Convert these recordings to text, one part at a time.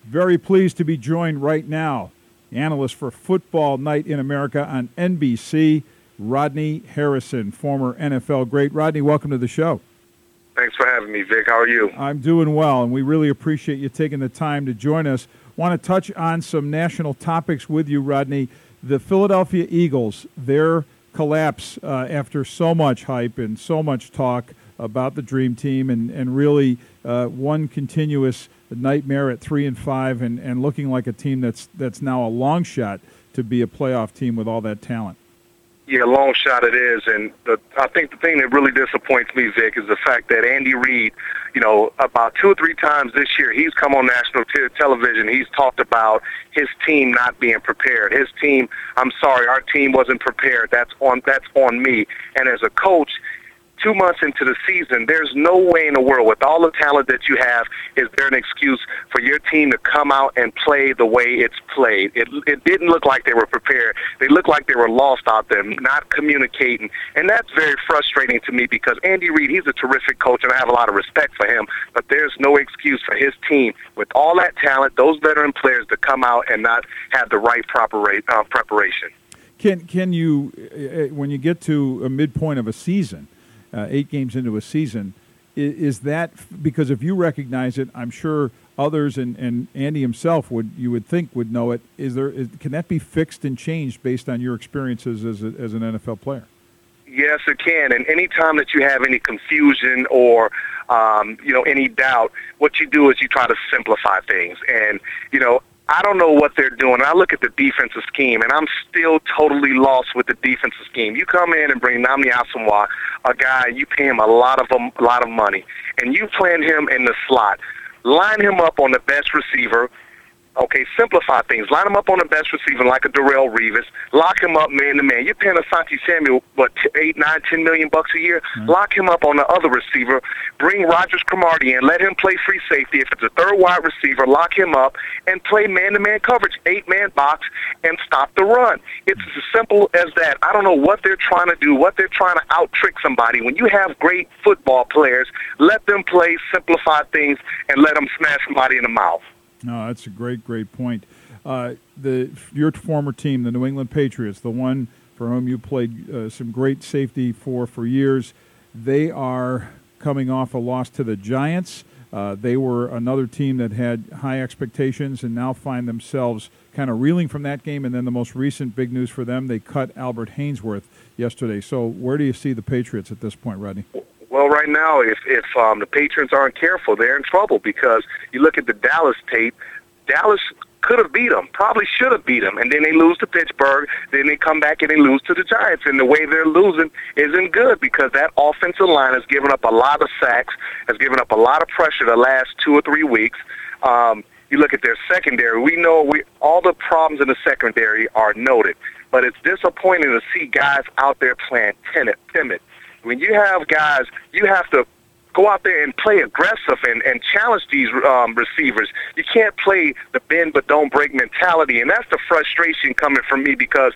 Very pleased to be joined right now, analyst for Football Night in America on NBC, Rodney Harrison, former NFL great. Rodney, welcome to the show. Thanks for having me, Vic. How are you? I'm doing well, and we really appreciate you taking the time to join us. Want to touch on some national topics with you, Rodney. The Philadelphia Eagles, their collapse after so much hype and so much talk about the Dream Team, and really one continuous nightmare at 3-5, and looking like a team that's now a long shot to be a playoff team with all that talent. Yeah, long shot it is, and I think the thing that really disappoints me, Vic, is the fact that Andy Reid, about 2 or 3 times this year, he's come on national television. He's talked about his team not being prepared. His team, I'm sorry, our team wasn't prepared. That's on me. And as a coach, 2 months into the season, there's no way in the world, with all the talent that you have, is there an excuse for your team to come out and play the way it's played. It didn't look like they were prepared. They looked like they were lost out there, not communicating. And that's very frustrating to me because Andy Reid, he's a terrific coach, and I have a lot of respect for him, but there's no excuse for his team, with all that talent, those veteran players, to come out and not have the right preparation. Can you, when you get to a midpoint of a season, 8 games into a season, is that because if you recognize it, I'm sure others and Andy himself would know it. Can that be fixed and changed based on your experiences as an NFL player? Yes, it can. And any time that you have any confusion or any doubt, what you do is you try to simplify things. And I don't know what they're doing. I look at the defensive scheme, and I'm still totally lost with the defensive scheme. You come in and bring Nnamdi Asomugha, a guy, you pay him a lot of money, and you plan him in the slot. Line him up on the best receiver. Okay, simplify things. Line him up on the best receiver like a Darrelle Revis. Lock him up man-to-man. You're paying Asante Samuel, $8, $9, $10 million a year? Mm-hmm. Lock him up on the other receiver. Bring Rogers Cromartie in. Let him play free safety. If it's a third wide receiver, lock him up and play man-to-man coverage, 8-man box, and stop the run. It's as simple as that. I don't know what they're trying to do, what they're trying to out-trick somebody. When you have great football players, let them play, simplify things, and let them smash somebody in the mouth. No, that's a great point. Your former team, the New England Patriots, the one for whom you played some great safety for years, they are coming off a loss to the Giants. They were another team that had high expectations and now find themselves kind of reeling from that game. And then the most recent big news for them, they cut Albert Haynesworth yesterday. So where do you see the Patriots at this point, Rodney? Well, right now, if the Patriots aren't careful, they're in trouble because you look at the Dallas tape. Dallas could have beat them, probably should have beat them, and then they lose to Pittsburgh. Then they come back and they lose to the Giants, and the way they're losing isn't good because that offensive line has given up a lot of sacks, has given up a lot of pressure the last 2 or 3 weeks. You look at their secondary. We know all the problems in the secondary are noted, but it's disappointing to see guys out there playing timid. When you have guys, you have to go out there and play aggressive and challenge these receivers. You can't play the bend but don't break mentality, and that's the frustration coming from me because,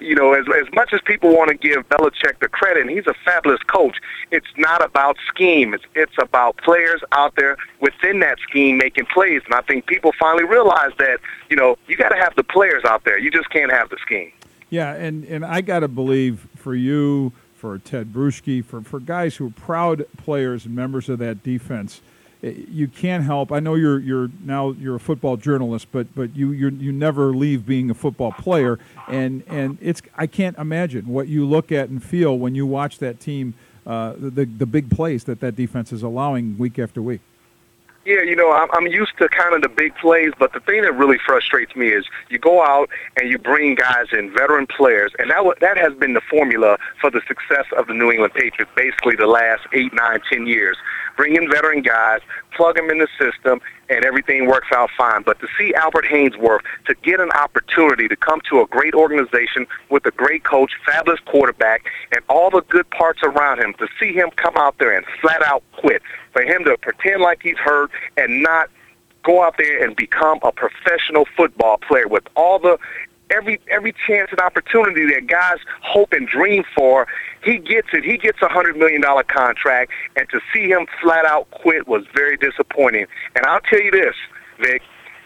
as much as people want to give Belichick the credit, and he's a fabulous coach, it's not about scheme. It's about players out there within that scheme making plays, and I think people finally realize that, you got to have the players out there. You just can't have the scheme. Yeah, and I got to believe for you, for Ted Bruschi, for guys who are proud players and members of that defense, you can't help. I know you're a football journalist, but you never leave being a football player, and I can't imagine what you look at and feel when you watch that team, the big plays that defense is allowing week after week. Yeah, I'm used to kind of the big plays, but the thing that really frustrates me is you go out and you bring guys in, veteran players, and that has been the formula for the success of the New England Patriots basically the last 8, 9, 10 years. Bring in veteran guys, plug them in the system, and everything works out fine. But to see Albert Haynesworth, to get an opportunity to come to a great organization with a great coach, fabulous quarterback, and all the good parts around him, to see him come out there and flat out quit, for him to pretend like he's hurt and not go out there and become a professional football player with all the every chance and opportunity that guys hope and dream for, he gets it. He gets a $100 million contract, and to see him flat out quit was very disappointing. And I'll tell you this, Vic,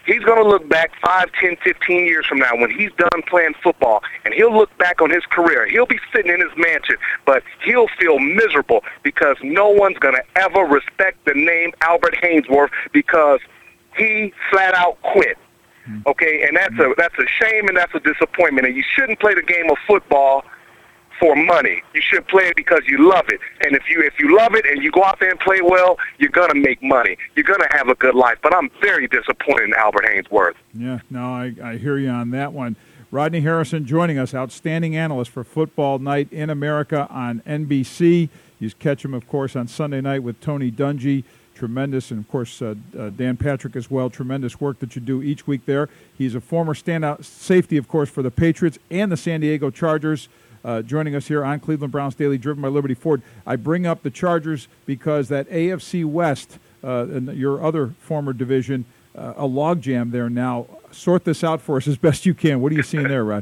He's going to look back 5, 10, 15 years from now when he's done playing football, and he'll look back on his career. He'll be sitting in his mansion, but he'll feel miserable because no one's going to ever respect the name Albert Haynesworth because he flat out quit. Okay, and that's a shame and that's a disappointment. And you shouldn't play the game of football for money. You should play it because you love it. And if you love it and you go out there and play well, you're going to make money. You're going to have a good life. But I'm very disappointed in Albert Haynesworth. Yeah, no, I hear you on that one. Rodney Harrison joining us, outstanding analyst for Football Night in America on NBC. You catch him, of course, on Sunday night with Tony Dungy. Tremendous, and of course Dan Patrick as well. Tremendous work that you do each week there. He's a former standout safety, of course, for the Patriots and the San Diego Chargers. Joining us here on Cleveland Browns Daily, driven by Liberty Ford. I bring up the Chargers because that AFC West, and your other former division, a logjam there now. Sort this out for us as best you can. What are you seeing there, Rod?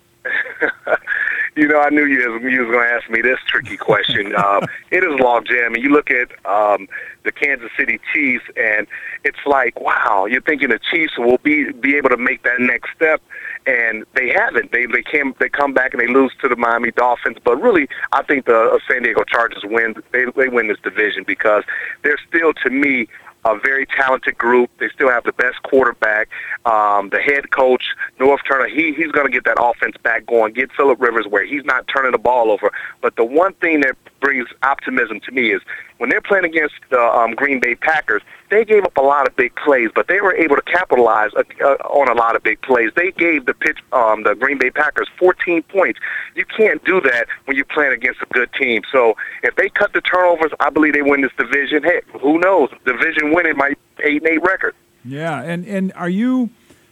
You know, I knew you was going to ask me this tricky question. It is logjam, and you look at the Kansas City Chiefs, and it's like, wow, you're thinking the Chiefs will be able to make that next step, and they haven't. They come back and they lose to the Miami Dolphins, but really, I think the San Diego Chargers win. They win this division because they're still, to me, a very talented group. They still have the best quarterback. The head coach, North Turner, he's going to get that offense back going, get Phillip Rivers where he's not turning the ball over. But the one thing that brings optimism to me is when they're playing against the Green Bay Packers, they gave up a lot of big plays, but they were able to capitalize on a lot of big plays. They gave the Green Bay Packers 14 points. You can't do that when you're playing against a good team. So if they cut the turnovers, I believe they win this division. Heck, who knows? Division winning might 8-8 record. Yeah, and are you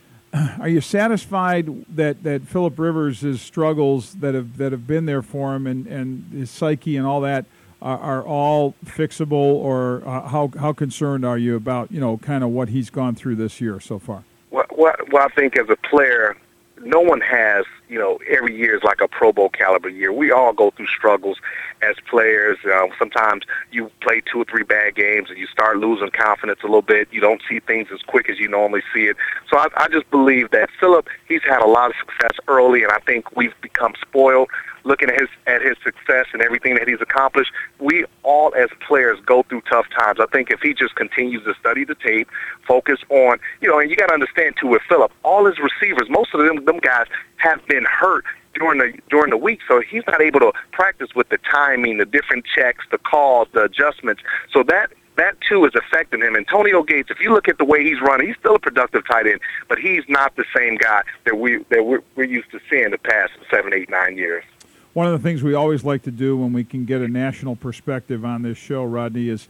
satisfied that Phillip Rivers' struggles that have been there for him and his psyche and all that are all fixable, or how concerned are you about kind of what he's gone through this year so far? Well, I think as a player, no one has, every year is like a Pro Bowl caliber year. We all go through struggles as players. Sometimes you play 2 or 3 bad games and you start losing confidence a little bit. You don't see things as quick as you normally see it. So I just believe that Phillip, he's had a lot of success early, and I think we've become spoiled looking at his success and everything that he's accomplished. We all as players go through tough times. I think if he just continues to study the tape, focus on, and you got to understand too with Phillip, all his receivers, most of them guys have been hurt during the week, so he's not able to practice with the timing, the different checks, the calls, the adjustments. So that too is affecting him. Antonio Gates, if you look at the way he's running, he's still a productive tight end, but he's not the same guy that we're used to seeing the past 7, 8, 9 years. One of the things we always like to do when we can get a national perspective on this show, Rodney, is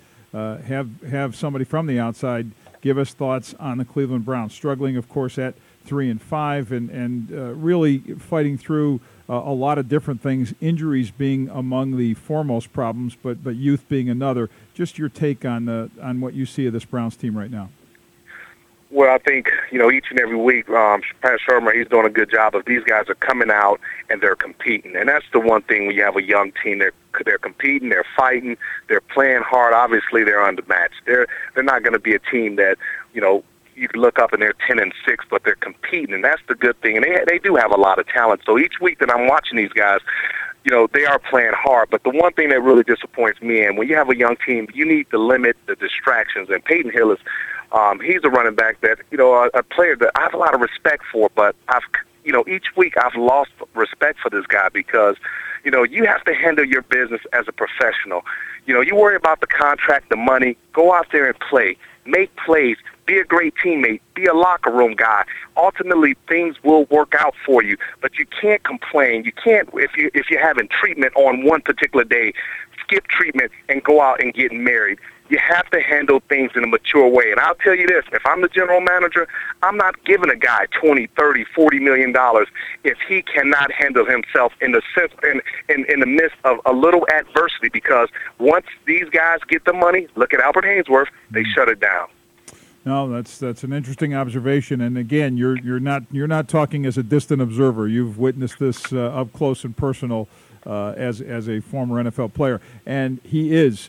have somebody from the outside give us thoughts on the Cleveland Browns, struggling, of course, at 3-5 and really fighting through a lot of different things, injuries being among the foremost problems, but youth being another. Just your take on what you see of this Browns team right now. Well, I think, each and every week, Pat Shurmur, he's doing a good job of these guys are coming out and they're competing. And that's the one thing when you have a young team, they're competing, they're fighting, they're playing hard. Obviously, they're undermatched. They're not going to be a team that, you can look up and they're 10-6, but they're competing, and that's the good thing. And they do have a lot of talent. So each week that I'm watching these guys, they are playing hard. But the one thing that really disappoints me, and when you have a young team, you need to limit the distractions. And Peyton Hill is, he's a running back that, a player that I have a lot of respect for, but each week I've lost respect for this guy because, you have to handle your business as a professional. You worry about the contract, the money, go out there and play, make plays, be a great teammate, be a locker room guy. Ultimately, things will work out for you, but you can't complain. You can't, if you're having treatment on one particular day, skip treatment and go out and get married. You have to handle things in a mature way. And I'll tell you this, if I'm the general manager, I'm not giving a guy $20, $30, $40 million if he cannot handle himself in the sense, in the midst of a little adversity, because once these guys get the money, look at Albert Haynesworth, they shut it down. No, that's an interesting observation, and again, you're not talking as a distant observer. You've witnessed this up close and personal as a former NFL player, and he is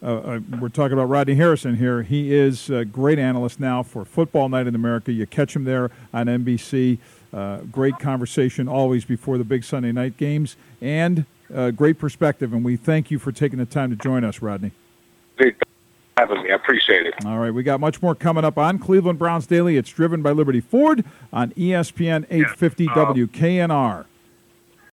we're talking about Rodney Harrison here. He is a great analyst now for Football Night in America. You catch him there on NBC. Great conversation always before the big Sunday night games, and great perspective. And we thank you for taking the time to join us, Rodney. Thanks for having me. I appreciate it. All right, we got much more coming up on Cleveland Browns Daily. It's driven by Liberty Ford on ESPN 850 WKNR.